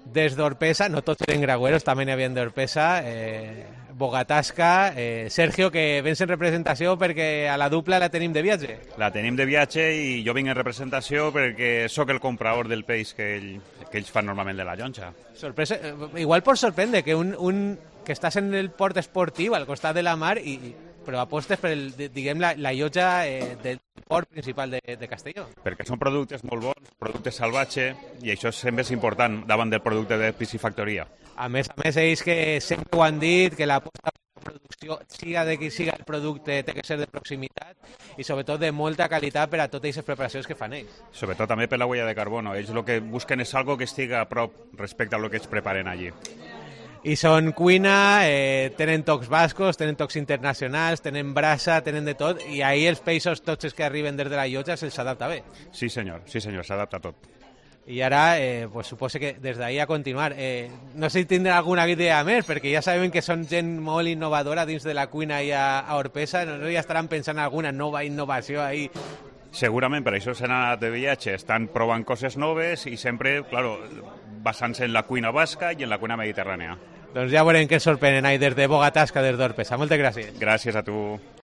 des d'Orpesa, no tots eren gragüeros, també n'hi havia d'Orpesa, Bogatasca, Sergio, que vens en representació perquè a la dupla la tenim de viatge. La tenim de viatge i jo vinc en representació perquè sóc el comprador del peix que ells fan normalment de la llonxa. Sorpresa, igual por sorprendre que que estàs en el port esportiu al costat de la mar però apostes per la llotja del port principal de Castelló. Perquè són productes molt bons, productes salvatge, i això sempre és important davant del producte de piscifactoria. A més, ells que sempre ho han dit, que l'aposta per la producció, siga de qui siga el producte, té que ser de proximitat i sobretot de molta qualitat per a totes les preparacions que fan ells. Sobretot també per la huella de carbono. Ells el que busquen és algo que estiga a prop respecte a lo que ells preparen allí. I són cuina, tenen tocs bascos, tenen tocs internacionals, tenen brasa, tenen de tot, i ahir els peixos tots els que arriben des de la llotja se'ls adapta bé. Sí senyor, s'adapta tot. I ara, pues, suposo que des d'ahir a continuar. No sé si tindrà alguna idea més, perquè ja sabem que són gent molt innovadora dins de la cuina i a Orpesa, no ja estaran pensant en alguna nova innovació ahí. Segurament, per això s'han anat de viatge, estan provant coses noves i sempre, claro, basant-se en la cuina basca i en la cuina mediterrània. Doncs ja veurem què ens sorprenen ahí des de Bogatasca, des d'Orpesa. Moltes gràcies. Gràcies a tu.